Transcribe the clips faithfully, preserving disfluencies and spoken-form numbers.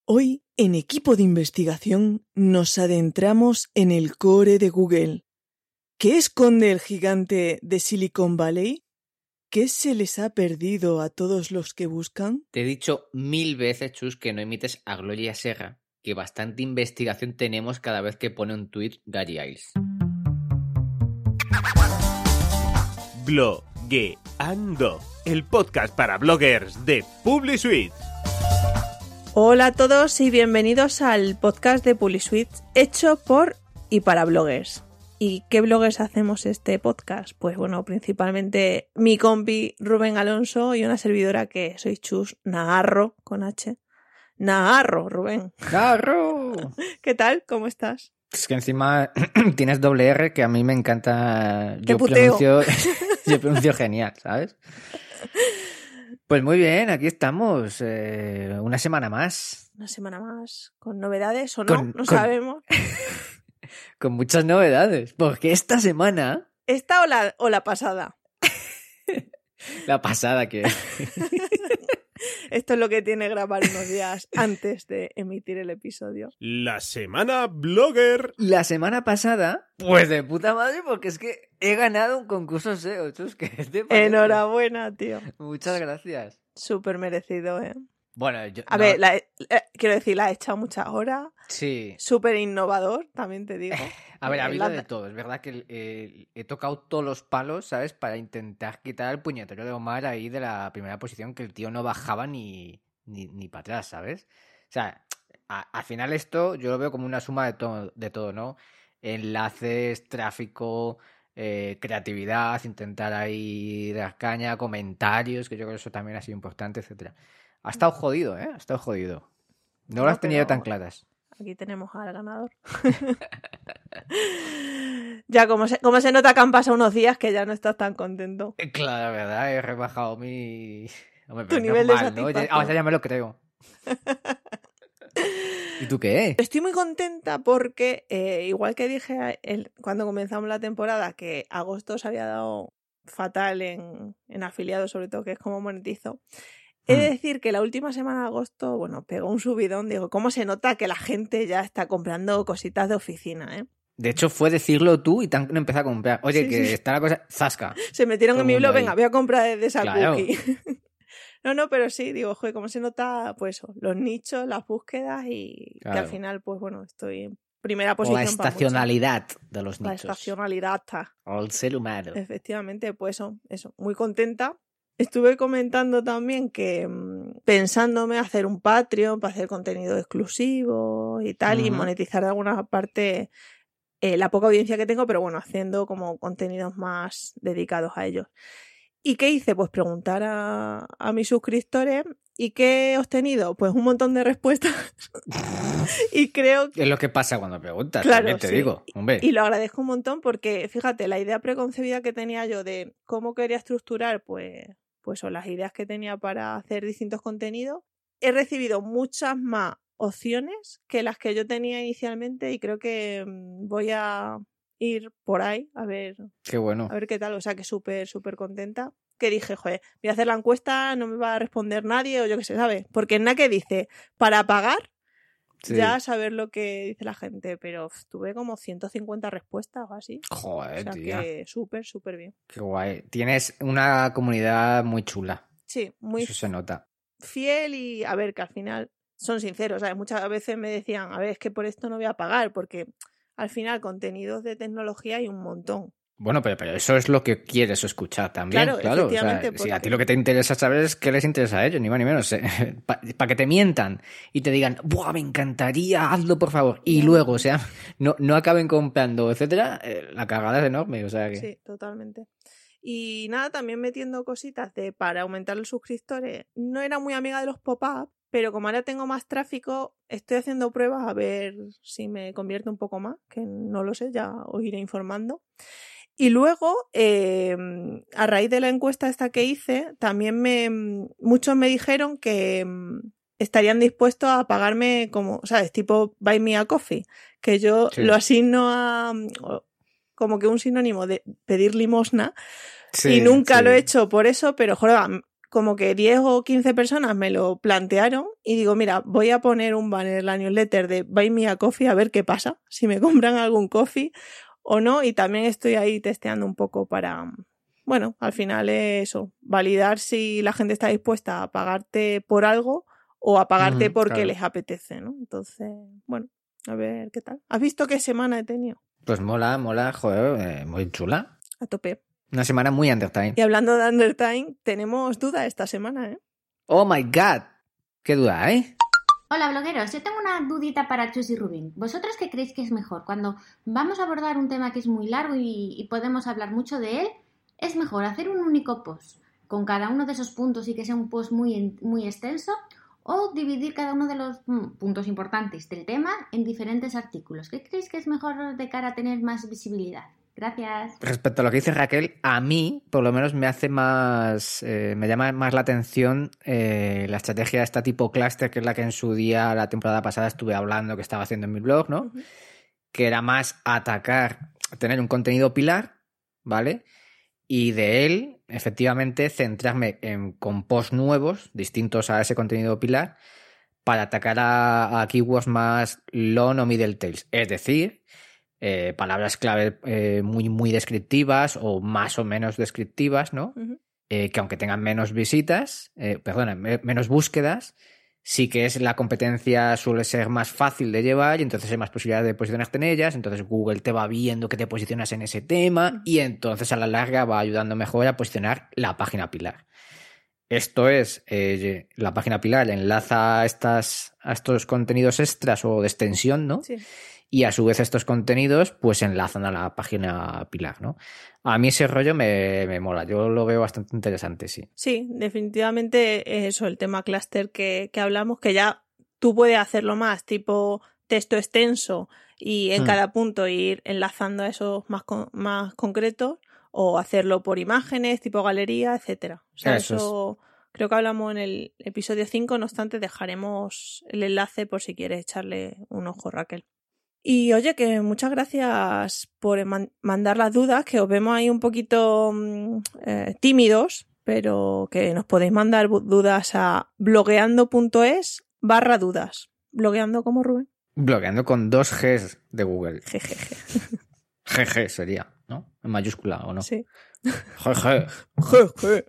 Hoy, en Equipo de Investigación, nos adentramos en el core de Google. ¿Qué esconde el gigante de Silicon Valley? ¿Qué se les ha perdido a todos los que buscan? Te he dicho mil veces, Chus, que no imites a Gloria Serra, que bastante investigación tenemos cada vez que pone un tuit Gary Iles. Blogueando, el podcast para bloggers de PubliSuite. Hola a todos y bienvenidos al podcast de PubliSuite hecho por y para bloggers. ¿Y qué bloggers hacemos este podcast? Pues bueno, principalmente mi compi Rubén Alonso y una servidora que soy Chus Nagarro, con H. Nagarro, Rubén. ¡Nagarro! ¿Qué tal? ¿Cómo estás? Es que encima tienes doble R que a mí me encanta. Te Yo puteo. pronuncio, yo pronuncio genial, ¿sabes? Pues muy bien, aquí estamos. Eh, una semana más. Una semana más. ¿Con novedades o no? Con- no con- sabemos. Con muchas novedades. Porque esta semana, ¿Esta o la, o la pasada? la pasada que... Esto es lo que tiene grabar unos días antes de emitir el episodio. La semana blogger. La semana pasada, pues de puta madre, porque es que he ganado un concurso S E O, Chus, ¿qué te parece? Enhorabuena, tío. Muchas gracias. Súper merecido, ¿eh? Bueno, yo... A no- ver, la he- eh, quiero decir, la he echado muchas horas. Sí. Súper innovador, también te digo. A ver, ha Eh, habido la- de todo. Es verdad que eh, he tocado todos los palos, ¿sabes? Para intentar quitar el puñetero de Omar ahí de la primera posición, que el tío no bajaba ni, ni, ni para atrás, ¿sabes? O sea, a- al final esto yo lo veo como una suma de, to- de todo, ¿no? Enlaces, tráfico, eh, creatividad, intentar ahí dar caña, comentarios, que yo creo que eso también ha sido importante, etcétera. Ha estado jodido, ¿eh? Ha estado jodido. No No, las tenía pero- tan claras. Aquí tenemos al ganador. Ya, como se, como se nota que han pasado unos días que ya no estás tan contento. Eh, Claro, la verdad, he rebajado mi... Hombre, Tu pero es nivel de normal, ¿no? Ya- satisfacción. Ahora ya me lo creo. ¿Y tú qué? Estoy muy contenta porque, eh, igual que dije a- el- cuando comenzamos la temporada, que agosto se había dado fatal en, en afiliados, sobre todo, que es como monetizo. He de Hmm. decir que la última semana de agosto, bueno, pegó un subidón. Digo, ¿cómo se nota que la gente ya está comprando cositas de oficina, eh? De hecho, fue decirlo tú y te han empezado a comprar. Oye, Sí, que sí. está la cosa... Zasca. Se metieron Todo en mi el mundo blog, ahí. venga, voy a comprar desde esa Claro. cookie. No, no, pero sí, digo, joder, cómo se nota, pues eso, los nichos, las búsquedas y que al Claro. final, pues bueno, estoy en primera O posición la para muchas. estacionalidad de los La nichos. estacionalidad está. O el ser humano. Efectivamente, pues eso, eso, muy contenta. Estuve comentando también que mmm, pensándome hacer un Patreon para hacer contenido exclusivo y tal, y Ujú. monetizar de alguna parte eh, la poca audiencia que tengo, pero bueno, haciendo como contenidos más dedicados a ellos. ¿Y qué hice? Pues preguntar a, a mis suscriptores. ¿Y qué he obtenido? Pues un montón de respuestas. Y creo Es lo que pasa cuando preguntas, Claro, también te sí. digo. Hombre. Y lo agradezco un montón porque, fíjate, la idea preconcebida que tenía yo de cómo quería estructurar, pues, pues o las ideas que tenía para hacer distintos contenidos, he recibido muchas más opciones que las que yo tenía inicialmente y creo que mm, voy a ir por ahí a ver, Qué bueno. a ver qué tal. O sea, que súper, súper contenta. Que dije, joder, voy a hacer la encuesta, no me va a responder nadie o yo qué sé, ¿sabes? Porque en nada que dice, para pagar, Sí. ya saber lo que dice la gente, pero uf, tuve como ciento cincuenta respuestas o así. Joder, O sea tía. que súper, súper bien. Qué guay. Tienes una comunidad muy chula. Sí, muy Eso se nota. fiel y a ver, que al final son sinceros, ¿sabes? Muchas veces me decían, a ver, es que por esto no voy a pagar, porque al final contenidos de tecnología hay un montón. Bueno, pero, pero eso es lo que quieres escuchar también, Claro, claro. O sea, efectivamente, si a porque- ti lo que te interesa saber es qué les interesa a ellos, ni más ni menos. Para que te mientan y te digan, ¡buah, me encantaría, hazlo por favor! Y Ya. luego, o sea, no, no acaben comprando, etcétera, eh, la cagada es enorme, o sea que... Sí, totalmente. Y nada, también metiendo cositas de para aumentar los suscriptores. No era muy amiga de los pop-up, pero como ahora tengo más tráfico, estoy haciendo pruebas a ver si me convierto un poco más, que no lo sé, ya os iré informando. Y luego, eh, a raíz de la encuesta esta que hice, también me muchos me dijeron que mm, estarían dispuestos a pagarme como, ¿sabes? Tipo Buy Me a Coffee, que yo Sí. lo asigno a mm, como que un sinónimo de pedir limosna Sí, y nunca sí. lo he hecho por eso, pero joder, como que diez o quince personas me lo plantearon y digo, mira, voy a poner un banner en la newsletter de Buy Me a Coffee a ver qué pasa, si me compran algún coffee o no, y también estoy ahí testeando un poco para, bueno, al final es eso, validar si la gente está dispuesta a pagarte por algo o a pagarte Mm, porque claro. les apetece, ¿no? Entonces, bueno, a ver qué tal. ¿Has visto qué semana he tenido? Pues mola, mola, joder, eh, muy chula. A tope. Una semana muy Undertime. Y hablando de Undertime, tenemos duda esta semana, ¿eh? Oh my god. Qué duda, ¿eh? Hola blogueros, yo tengo una dudita para Chus y Rubín. ¿Vosotros qué creéis que es mejor? Cuando vamos a abordar un tema que es muy largo y, y podemos hablar mucho de él, ¿es mejor hacer un único post con cada uno de esos puntos y que sea un post muy, muy extenso? ¿O dividir cada uno de los mm, puntos importantes del tema en diferentes artículos? ¿Qué creéis que es mejor de cara a tener más visibilidad? Gracias. Respecto a lo que dice Raquel, a mí, por lo menos, me hace más. Eh, me llama más la atención eh, la estrategia de esta tipo cluster, que es la que en su día, la temporada pasada, estuve hablando, que estaba haciendo en mi blog, ¿no? Uh-huh. Que era más atacar, tener un contenido pilar, ¿vale? Y de él, efectivamente, centrarme en, con posts nuevos, distintos a ese contenido pilar, para atacar a, a keywords más long o middle tails. Es decir, eh, palabras clave eh, muy, muy descriptivas o más o menos descriptivas, ¿no? Uh-huh. Eh, que aunque tengan menos visitas, eh, perdona, me, menos búsquedas, sí que es la competencia suele ser más fácil de llevar y entonces hay más posibilidades de posicionarte en ellas, entonces Google te va viendo que te posicionas en ese tema y entonces a la larga va ayudando mejor a posicionar la página pilar. Esto es, eh, la página pilar enlaza a, estas, a estos contenidos extras o de extensión, ¿no? Sí. Y a su vez estos contenidos pues enlazan a la página pilar, ¿no? A mí ese rollo me, me mola, yo lo veo bastante interesante, sí. Sí, definitivamente es eso, el tema clúster que, que hablamos, que ya tú puedes hacerlo más, tipo texto extenso y en Hmm. cada punto ir enlazando a esos más, con, más concretos, o hacerlo por imágenes, tipo galería, etcétera. O sea, Eso eso, creo que hablamos en el episodio cinco, no obstante dejaremos el enlace por si quieres echarle un ojo, Raquel. Y oye, que muchas gracias por man- mandar las dudas, que os vemos ahí un poquito mm, eh, tímidos, pero que nos podéis mandar bu- dudas a blogueando.es barra dudas. ¿Blogueando como Rubén? Bloqueando con dos Gs de Google. Jejeje. G G sería, ¿no? En mayúscula, ¿o no? Sí. G G. Jeje.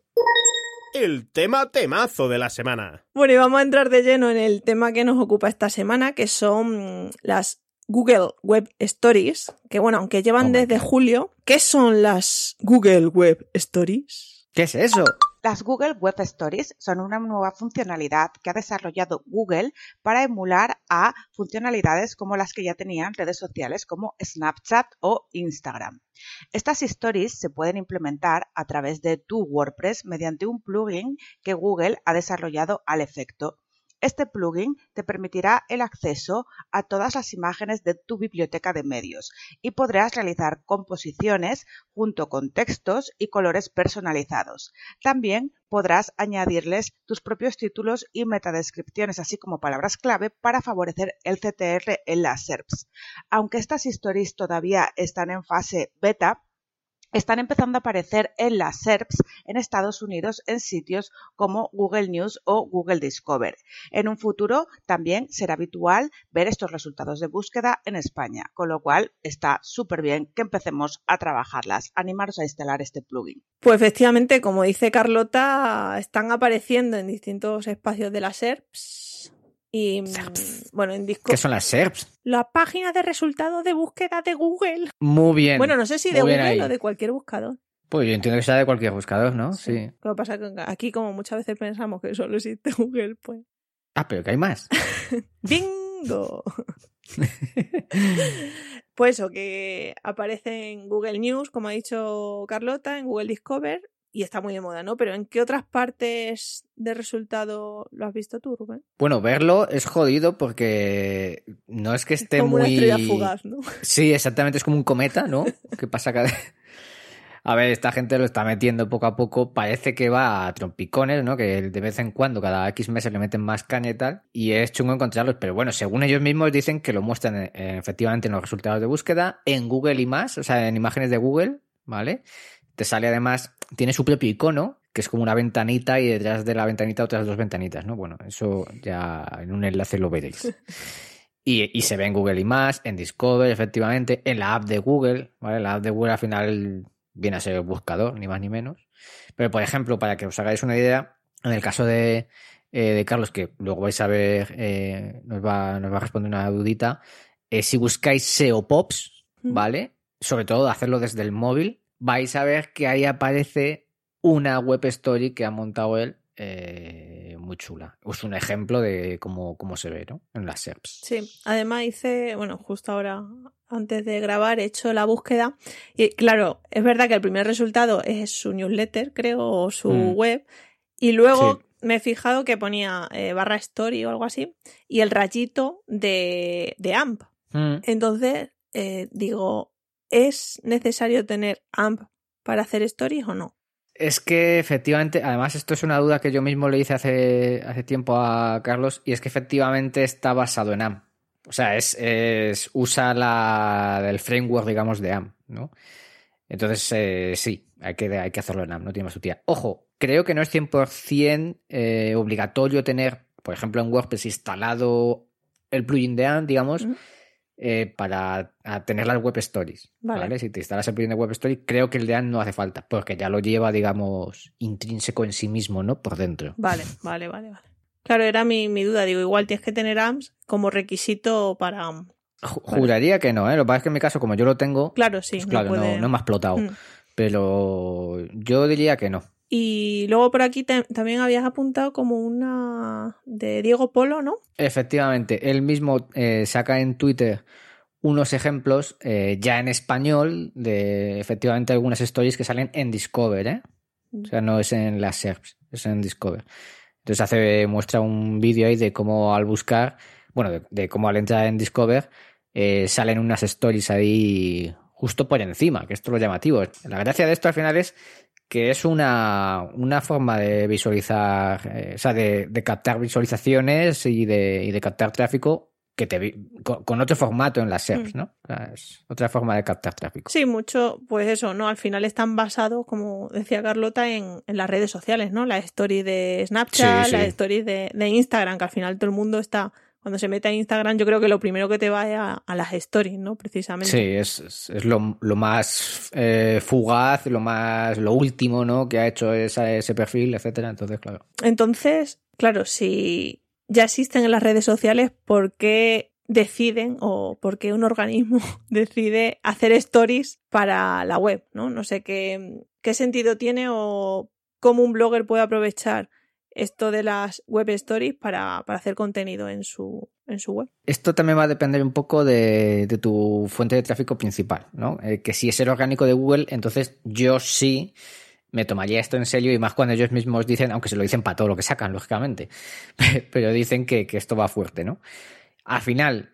El tema temazo de la semana. Bueno, y vamos a entrar de lleno en el tema que nos ocupa esta semana, que son mm, las Google Web Stories, que bueno, aunque llevan Oh my desde God. julio. ¿Qué son las Google Web Stories? ¿Qué es eso? Las Google Web Stories son una nueva funcionalidad que ha desarrollado Google para emular a funcionalidades como las que ya tenían redes sociales como Snapchat o Instagram. Estas stories se pueden implementar a través de tu WordPress mediante un plugin que Google ha desarrollado al efecto. Este plugin te permitirá el acceso a todas las imágenes de tu biblioteca de medios y podrás realizar composiciones junto con textos y colores personalizados. También podrás añadirles tus propios títulos y metadescripciones, así como palabras clave para favorecer el C T R en las S E R Ps. Aunque estas stories todavía están en fase beta, están empezando a aparecer en las S E R Ps en Estados Unidos en sitios como Google News o Google Discover. En un futuro también será habitual ver estos resultados de búsqueda en España, con lo cual está súper bien que empecemos a trabajarlas. Animaros a instalar este plugin. Pues efectivamente, como dice Carlota, están apareciendo en distintos espacios de las S E R Ps. Y S E R Ps. bueno, en Discord. ¿Qué son las S E R Ps? Las páginas de resultados de búsqueda de Google. Muy bien. Bueno, no sé si de Muy bien Google ahí. o de cualquier buscador. Pues yo entiendo que sea de cualquier buscador, ¿no? Sí. Lo que pasa es que aquí, como muchas veces pensamos que solo existe Google, pues. Ah, pero que hay más. ¡Bingo! Pues eso, que aparece en Google News, como ha dicho Carlota, en Google Discover, y está muy de moda, ¿no? Pero ¿en qué otras partes de resultado lo has visto tú, Rubén? Bueno, verlo es jodido porque no es que esté Como muy... una estrella fugaz, ¿no? Sí, exactamente, es como un cometa, ¿no? Que pasa cada... A ver, esta gente lo está metiendo poco a poco, parece que va a trompicones, ¿no? Que de vez en cuando, cada X meses le meten más caña y tal, y es chungo encontrarlos, pero bueno, según ellos mismos dicen que lo muestran eh, efectivamente en los resultados de búsqueda, en Google y más, o sea, en imágenes de Google, ¿vale? Te sale además, tiene su propio icono, que es como una ventanita y detrás de la ventanita otras dos ventanitas, ¿no? Bueno, eso ya en un enlace lo veréis. Y, y se ve en Google Images, en Discover, efectivamente, en la app de Google, ¿vale? La app de Google al final viene a ser el buscador, ni más ni menos. Pero, por ejemplo, para que os hagáis una idea, en el caso de, eh, de Carlos, que luego vais a ver, eh, nos, va, nos va a responder una dudita, eh, si buscáis S E O Pops, ¿vale? Sobre todo hacerlo desde el móvil, vais a ver que ahí aparece una web story que ha montado él, eh, muy chula. Es un ejemplo de cómo, cómo se ve, ¿no? En las S E R Ps. Sí, además hice, bueno, justo ahora, antes de grabar, he hecho la búsqueda y claro, es verdad que el primer resultado es su newsletter, creo, o su mm. web, y luego sí. me he fijado que ponía eh, barra story o algo así, y el rayito de, de A M P. Mm. Entonces, eh, digo, ¿es necesario tener A M P para hacer stories o no? Es que efectivamente, además esto es una duda que yo mismo le hice hace, hace tiempo a Carlos, y es que efectivamente está basado en A M P. O sea, es, es usa la del framework, digamos, de A M P, ¿no? Entonces, eh, sí, hay que, hay que hacerlo en A M P, no tiene más utilidad. Ojo, creo que no es cien por ciento eh, obligatorio tener, por ejemplo, en WordPress instalado el plugin de A M P, digamos, uh-huh. Eh, para tener las web stories, vale. ¿vale? Si te instalas el plugin de web stories, creo que el de A M P no hace falta, porque ya lo lleva, digamos, intrínseco en sí mismo, ¿no? Por dentro. Vale, vale, vale, vale. Claro, era mi, mi duda. Digo, igual tienes que tener A M P como requisito para... Juraría vale. que no, ¿eh? Lo que pasa es que en mi caso, como yo lo tengo... Claro, sí. Pues claro, no, puede... no, no me ha explotado. Mm. Pero yo diría que no. Y luego por aquí te, también habías apuntado como una de Diego Polo, ¿no? Efectivamente, él mismo eh, saca en Twitter unos ejemplos eh, ya en español de efectivamente algunas stories que salen en Discover, ¿eh? O sea, no es en las S E R Ps, es en Discover. Entonces hace, muestra un vídeo ahí de cómo al buscar, bueno, de, de cómo al entrar en Discover eh, salen unas stories ahí justo por encima, que esto es lo llamativo. La gracia de esto al final es que es una, una forma de visualizar, eh, o sea, de, de captar visualizaciones y de, y de captar tráfico que te con, con otro formato en las S E R Ps, ¿no? O sea, es otra forma de captar tráfico. Sí, mucho, pues eso, ¿no? Al final están basados, como decía Carlota, en, en las redes sociales, ¿no? Las stories de Snapchat, sí, sí. las stories de, de Instagram, que al final todo el mundo está... Cuando se mete a Instagram, yo creo que lo primero que te va es a, a las stories, ¿no? Precisamente. Sí, es, es, es lo, lo más eh, fugaz, lo más, lo último, ¿no? Que ha hecho esa, ese perfil, etcétera. Entonces, claro. Entonces, claro, si ya existen en las redes sociales, ¿por qué deciden o por qué un organismo decide hacer stories para la web, ¿no? No sé qué, qué sentido tiene o cómo un blogger puede aprovechar esto de las web stories para, para hacer contenido en su, en su web. Esto también va a depender un poco de, de tu fuente de tráfico principal, ¿no? Eh, que si es el orgánico de Google, entonces yo sí me tomaría esto en serio, y más cuando ellos mismos dicen, aunque se lo dicen para todo lo que sacan, lógicamente, pero dicen que, que esto va fuerte, ¿no? Al final,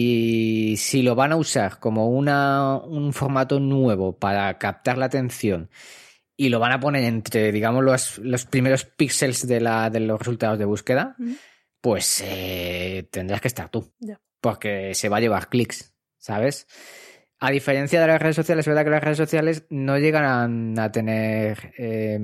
si, si lo van a usar como una, un formato nuevo para captar la atención y lo van a poner entre, digamos, los, los primeros píxeles de, la, de los resultados de búsqueda, mm. pues eh, tendrás que estar tú. Yeah. Porque se va a llevar clics, ¿sabes? A diferencia de las redes sociales, es verdad que las redes sociales no llegan a, a tener eh,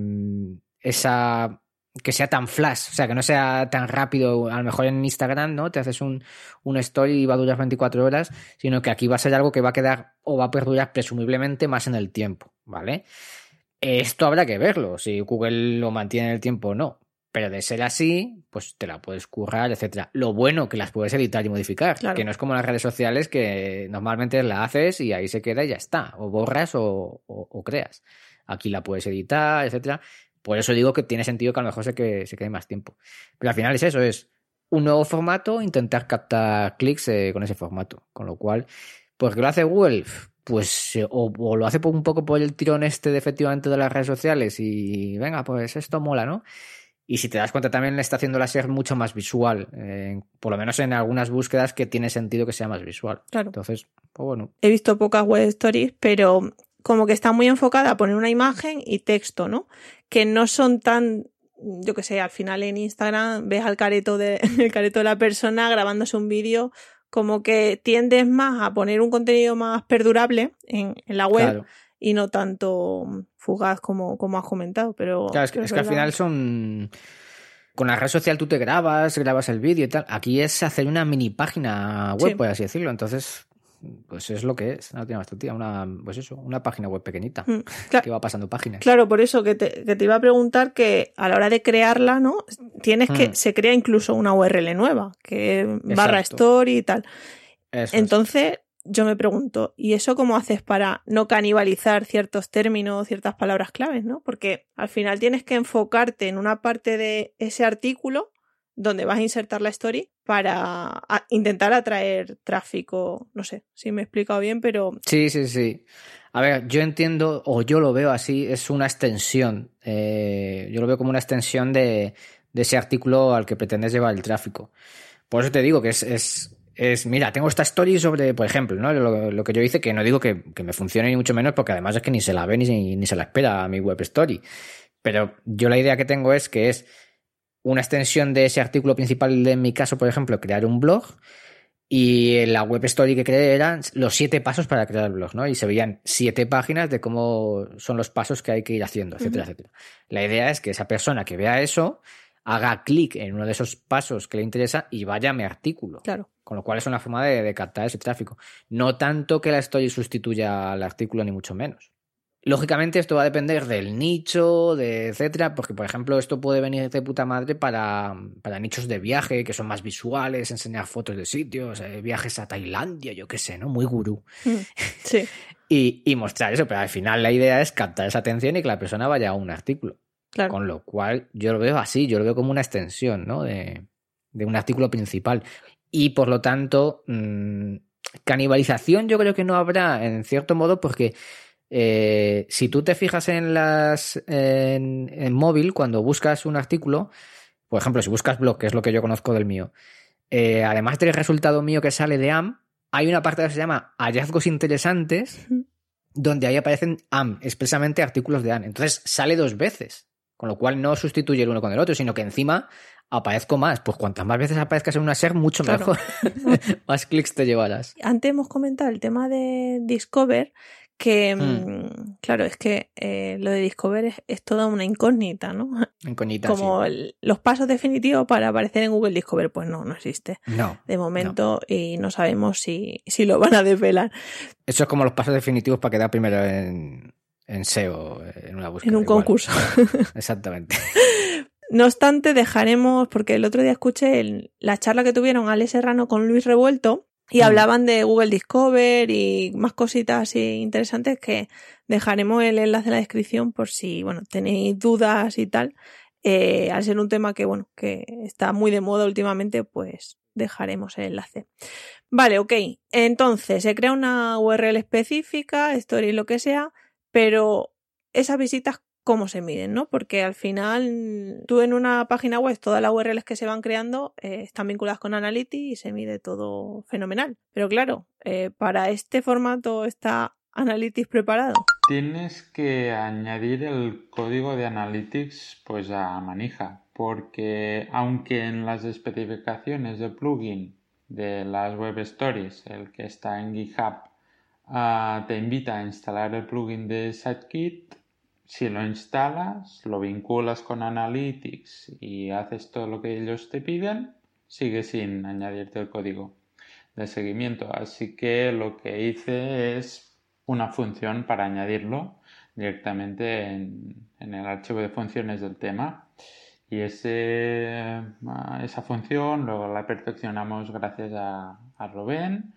esa... que sea tan flash, o sea, que no sea tan rápido. A lo mejor en Instagram, ¿no? Te haces un, un story y va a durar veinticuatro horas, sino que aquí va a ser algo que va a quedar o va a perdurar presumiblemente más en el tiempo, ¿vale? Esto habrá que verlo, si Google lo mantiene en el tiempo o no. Pero de ser así, pues te la puedes currar, etcétera. Lo bueno que las puedes editar y modificar, claro. Que no es como las redes sociales que normalmente la haces y ahí se queda y ya está. O borras o, o, o creas. Aquí la puedes editar, etcétera. Por eso digo que tiene sentido que a lo mejor se quede, se quede más tiempo. Pero al final es eso, es un nuevo formato, intentar captar clics eh, con ese formato. Con lo cual, ¿por qué lo hace Google? Pues o, o lo hace un poco por el tirón este de efectivamente de las redes sociales y venga, pues esto mola, ¿no? Y si te das cuenta también le está haciendo la S E R mucho más visual, eh, por lo menos en algunas búsquedas que tiene sentido que sea más visual. Claro. Entonces, pues bueno. He visto pocas web stories, pero como que está muy enfocada a poner una imagen y texto, ¿no? Que no son tan, yo qué sé, al final en Instagram ves al careto de, el careto de la persona grabándose un vídeo, como que tiendes más a poner un contenido más perdurable en, en la web. Claro. y no tanto fugaz como, como has comentado. Pero claro, es que, es es que al final son... Con la red social tú te grabas, grabas el vídeo y tal. Aquí es hacer una mini página web, Sí. por así decirlo. Entonces, pues es lo que es. No tiene más tontería. Una, pues eso, una página web pequeñita. Mm, claro. Que va pasando páginas. Claro, por eso que te, que te iba a preguntar que a la hora de crearla, ¿no? Tienes que, Mm. se crea incluso una U R L nueva, que barra Exacto. story y tal. Eso es. Entonces, yo me pregunto, ¿y eso cómo haces para no canibalizar ciertos términos, ciertas palabras claves, ¿no? Porque al final tienes que enfocarte en una parte de ese artículo donde vas a insertar la story para a- intentar atraer tráfico. No sé si me he explicado bien, pero... Sí, sí, sí. A ver, yo entiendo, o yo lo veo así, es una extensión. Eh, yo lo veo como una extensión de, de ese artículo al que pretendes llevar el tráfico. Por eso te digo que es... es Es, mira, tengo esta story sobre, por ejemplo, ¿no? Lo, lo que yo hice, que no digo que, que me funcione ni mucho menos, porque además es que ni se la ve ni, ni se la espera a mi web story. Pero yo la idea que tengo es que es una extensión de ese artículo principal de, en mi caso, por ejemplo, crear un blog, y la web story que creé eran los siete pasos para crear el blog, ¿no? Y se veían siete páginas de cómo son los pasos que hay que ir haciendo, etcétera, uh-huh. etcétera. La idea es que esa persona que vea eso haga clic en uno de esos pasos que le interesa y vaya a mi artículo. Claro. Con lo cual es una forma de, de captar ese tráfico. No tanto que la story sustituya al artículo, ni mucho menos. Lógicamente esto va a depender del nicho, de etcétera, porque por ejemplo esto puede venir de puta madre para, para nichos de viaje que son más visuales, enseñar fotos de sitios, eh, viajes a Tailandia, yo qué sé, ¿no? Muy gurú. Sí. y, y mostrar eso, pero al final la idea es captar esa atención y que la persona vaya a un artículo. Claro. Con lo cual yo lo veo así, yo lo veo como una extensión, ¿no? de, de un artículo principal. Y por lo tanto, mmm, canibalización yo creo que no habrá en cierto modo, porque eh, si tú te fijas en las en, en móvil, cuando buscas un artículo, por ejemplo, si buscas blog, que es lo que yo conozco del mío, eh, además del resultado mío que sale de A M, hay una parte que se llama hallazgos interesantes, uh-huh. donde ahí aparecen A M, expresamente artículos de A M. Entonces sale dos veces, con lo cual no sustituye el uno con el otro, sino que encima aparezco más. Pues cuantas más veces aparezcas en una S E R, mucho claro. mejor. Más clics te llevarás. Antes hemos comentado el tema de Discover, que hmm. claro, es que eh, lo de Discover es, es toda una incógnita, ¿no? Incógnita, Como sí. el, los pasos definitivos para aparecer en Google Discover, pues no, no existe. No. De momento, no. Y no sabemos si, si lo van a desvelar. Eso es como los pasos definitivos para quedar primero en, en S E O, en una búsqueda. En un igual. concurso. Exactamente. No obstante, dejaremos, porque el otro día escuché el, la charla que tuvieron Alex Serrano con Luis Revuelto y mm. hablaban de Google Discover y más cositas así interesantes, que dejaremos el enlace en la descripción por si, bueno, tenéis dudas y tal. Eh, al ser un tema que, bueno, que está muy de moda últimamente, pues dejaremos el enlace. Vale, ok. Entonces, se crea una U R L específica, story, lo que sea, pero esas visitas, cómo se miden, ¿no? Porque al final tú en una página web todas las U R Ls que se van creando eh, están vinculadas con Analytics y se mide todo fenomenal. Pero claro, eh, para este formato está Analytics preparado. Tienes que añadir el código de Analytics pues a manija, porque aunque en las especificaciones de plugin de las web stories, el que está en GitHub, uh, te invita a instalar el plugin de Sitekit, si lo instalas, lo vinculas con Analytics y haces todo lo que ellos te piden, sigue sin añadirte el código de seguimiento. Así que lo que hice es una función para añadirlo directamente en, en el archivo de funciones del tema. Y ese, esa función luego la perfeccionamos gracias a, a Rubén.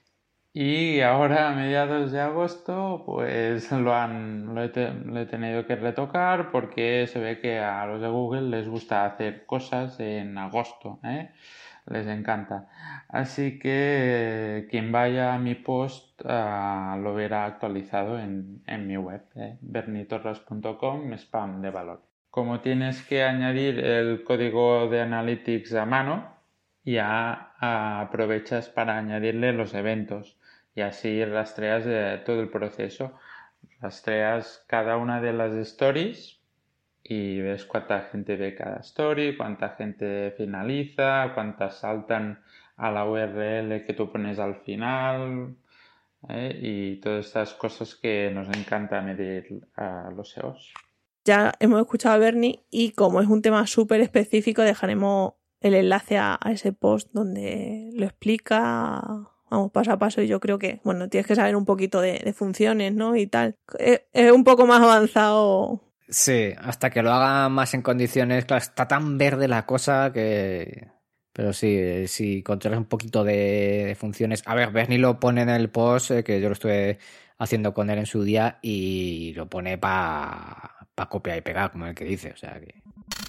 Y ahora a mediados de agosto pues lo, han, lo, he te, lo he tenido que retocar porque se ve que a los de Google les gusta hacer cosas en agosto, ¿eh? Les encanta. Así que quien vaya a mi post uh, lo verá actualizado en, en mi web, ¿eh? bernitorras punto com, spam de valor. Como tienes que añadir el código de Analytics a mano, ya uh, aprovechas para añadirle los eventos. Y así rastreas eh, todo el proceso. Rastreas cada una de las stories y ves cuánta gente ve cada story, cuánta gente finaliza, cuántas saltan a la U R L que tú pones al final. ¿eh? Y todas estas cosas que nos encanta medir a los S E Os. Ya hemos escuchado a Bernie y como es un tema súper específico dejaremos el enlace a, a ese post donde lo explica, vamos, paso a paso, y yo creo que, bueno, tienes que saber un poquito de, de funciones, ¿no? Y tal. Es, es un poco más avanzado. Sí, hasta que lo haga más en condiciones, claro, está tan verde la cosa que... Pero sí, si controlas un poquito de, de funciones... A ver, Bernie lo pone en el post, eh, que yo lo estuve haciendo con él en su día, y lo pone para pa copiar y pegar, como el que dice, o sea que...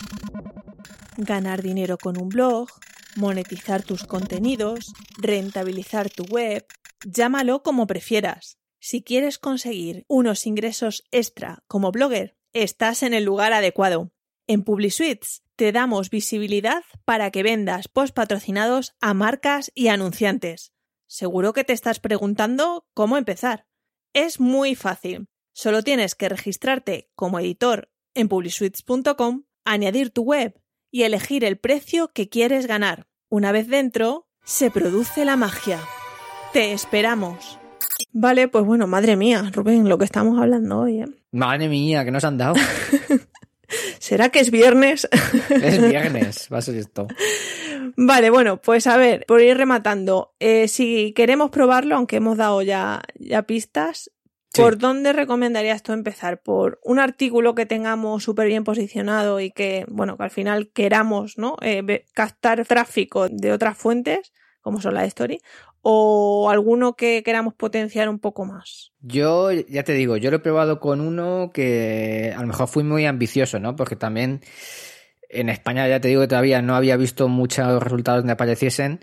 Ganar dinero con un blog, monetizar tus contenidos, rentabilizar tu web, llámalo como prefieras. Si quieres conseguir unos ingresos extra como blogger, estás en el lugar adecuado. En PubliSuites te damos visibilidad para que vendas posts patrocinados a marcas y anunciantes. Seguro que te estás preguntando cómo empezar. Es muy fácil. Solo tienes que registrarte como editor en publisuites punto com, añadir tu web y elegir el precio que quieres ganar. Una vez dentro, se produce la magia. ¡Te esperamos! Vale, pues bueno, madre mía, Rubén, lo que estamos hablando hoy, ¿eh? Madre mía, que nos han dado. ¿Será que es viernes? Es viernes, va a ser esto. Vale, bueno, pues a ver, por ir rematando, eh, si queremos probarlo, aunque hemos dado ya, ya pistas, Sí. ¿por dónde recomendarías tú empezar? ¿Por un artículo que tengamos súper bien posicionado y que, bueno, que al final queramos, ¿no? Eh, ve- captar tráfico de otras fuentes, como son las stories, o alguno que queramos potenciar un poco más? Yo, ya te digo, yo lo he probado con uno que a lo mejor fui muy ambicioso, ¿no? Porque también en España, ya te digo que todavía no había visto muchos resultados donde apareciesen.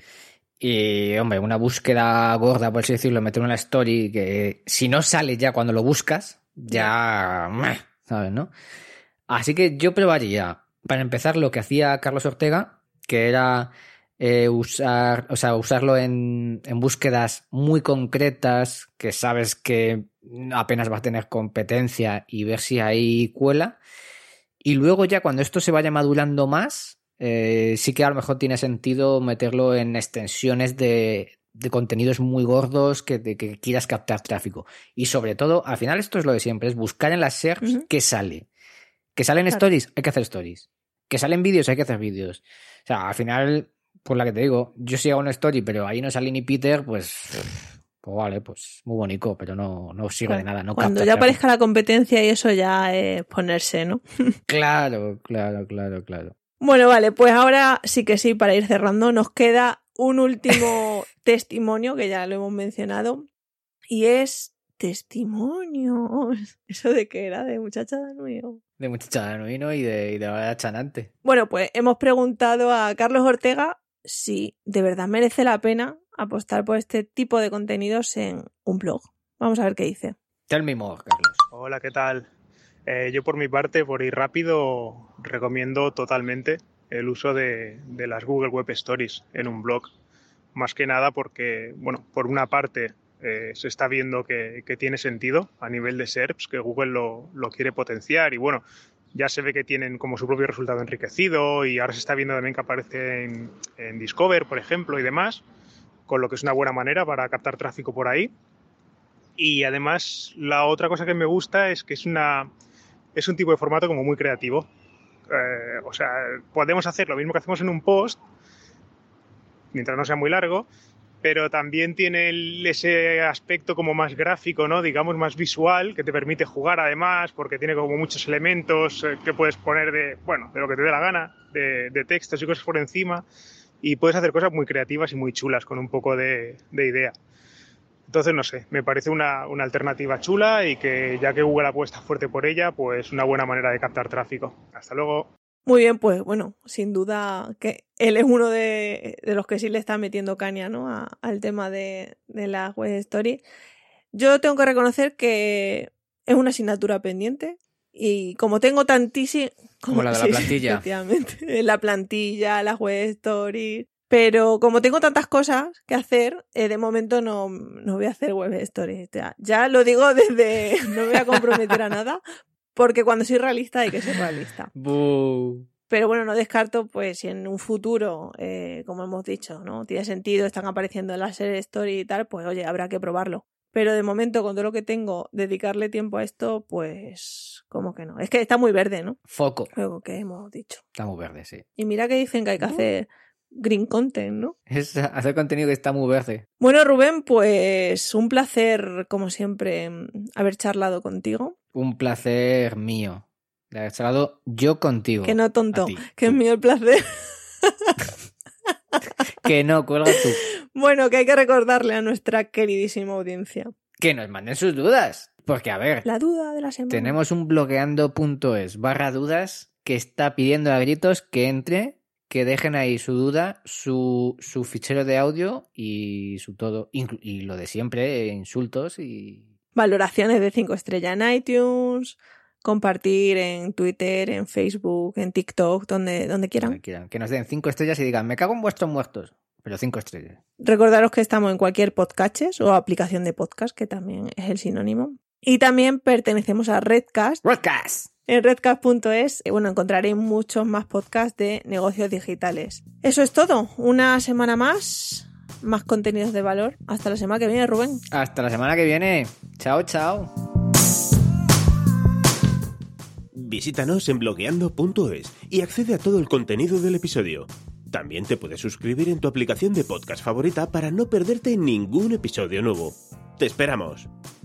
Y, hombre, una búsqueda gorda, por así decirlo, meter una story que si no sale ya cuando lo buscas, ya... meh, ¿sabes, no? Así que yo probaría, para empezar, lo que hacía Carlos Ortega, que era eh, usar, o sea, usarlo en, en búsquedas muy concretas, que sabes que apenas vas a tener competencia, y ver si ahí cuela. Y luego ya cuando esto se vaya madurando más, eh, sí que a lo mejor tiene sentido meterlo en extensiones de, de contenidos muy gordos que, de, que quieras captar tráfico. Y sobre todo, al final esto es lo de siempre, es buscar en las SERPs Ujú. qué sale. Que salen Claro. stories, hay que hacer stories. Que salen vídeos, hay que hacer vídeos. O sea, al final, pues la que te digo, yo sí hago una story, pero ahí no sale ni Peter, pues... Pues vale, pues muy bonito, pero no, no sirve de nada. No Cuando capta ya tráfico. aparezca la competencia y eso ya es ponerse, ¿no? Claro, claro, claro, claro. Bueno, vale, pues ahora sí que sí, para ir cerrando, nos queda un último testimonio, que ya lo hemos mencionado, y es testimonio. ¿Eso de qué era? ¿De muchacha de nuevo? De muchacha de Nuino y de, y de la chanante. Bueno, pues hemos preguntado a Carlos Ortega si de verdad merece la pena apostar por este tipo de contenidos en un blog. Vamos a ver qué dice. Tell me more, Carlos. Hola, ¿qué tal? Eh, yo por mi parte, por ir rápido, recomiendo totalmente el uso de, de las Google Web Stories en un blog. Más que nada porque, bueno, por una parte eh, se está viendo que, que tiene sentido a nivel de SERPs, que Google lo, lo quiere potenciar y bueno, ya se ve que tienen como su propio resultado enriquecido y ahora se está viendo también que aparece en, en Discover, por ejemplo, y demás, con lo que es una buena manera para captar tráfico por ahí. Y además la otra cosa que me gusta es que es una es un tipo de formato como muy creativo. Eh, o sea, podemos hacer lo mismo que hacemos en un post, mientras no sea muy largo, pero también tiene el, ese aspecto como más gráfico, ¿no? Digamos más visual, que te permite jugar además, porque tiene como muchos elementos eh, que puedes poner de, bueno, de lo que te dé la gana, de, de textos y cosas por encima, y puedes hacer cosas muy creativas y muy chulas con un poco de, de idea. Entonces, no sé, me parece una, una alternativa chula y que ya que Google apuesta fuerte por ella, pues una buena manera de captar tráfico. Hasta luego. Muy bien, pues bueno, sin duda que él es uno de, de los que sí le está metiendo caña, ¿no? A, al tema de, de las web stories. Yo tengo que reconocer que es una asignatura pendiente y como tengo tantísimo... Como la de la sí, plantilla. Efectivamente, la plantilla, las web stories... Pero como tengo tantas cosas que hacer, eh, de momento no, no voy a hacer web stories. Ya, ya lo digo desde... No me voy a comprometer a nada, porque cuando soy realista hay que ser realista. Boo. Pero bueno, no descarto, pues, si en un futuro, eh, como hemos dicho, ¿no? Tiene sentido, están apareciendo en la serie story y tal, pues oye, habrá que probarlo. Pero de momento, con todo lo que tengo, dedicarle tiempo a esto, pues como que no. Es que está muy verde, ¿no? Foco. Luego que hemos dicho. Está muy verde, sí. Y mira que dicen que hay que ¿No? hacer green content, ¿no? Es hacer contenido que está muy verde. Bueno, Rubén, pues un placer, como siempre, haber charlado contigo. Un placer mío de haber charlado yo contigo. Que no, tonto, A ti, que tú. es mío el placer. Que no, cuelga tú. Bueno, que hay que recordarle a nuestra queridísima audiencia. Que nos manden sus dudas. Porque, a ver, La duda de la semana. tenemos un blogueando.es barra dudas que está pidiendo a gritos que entre, que dejen ahí su duda, su, su fichero de audio y su todo. Inclu- y lo de siempre, eh, insultos y... Valoraciones de cinco estrellas en iTunes, compartir en Twitter, en Facebook, en TikTok, donde, donde quieran. Donde quieran. Que nos den cinco estrellas y digan, me cago en vuestros muertos. Pero cinco estrellas. Recordaros que estamos en cualquier podcast o aplicación de podcast, que también es el sinónimo. Y también pertenecemos a Redcast. Broadcast. En redcast punto es, eh, bueno, encontraréis muchos más podcasts de negocios digitales. Eso es todo. Una semana más, más contenidos de valor. Hasta la semana que viene, Rubén. Hasta la semana que viene. Chao, chao. Visítanos en blogueando punto es y accede a todo el contenido del episodio. También te puedes suscribir en tu aplicación de podcast favorita para no perderte ningún episodio nuevo. ¡Te esperamos!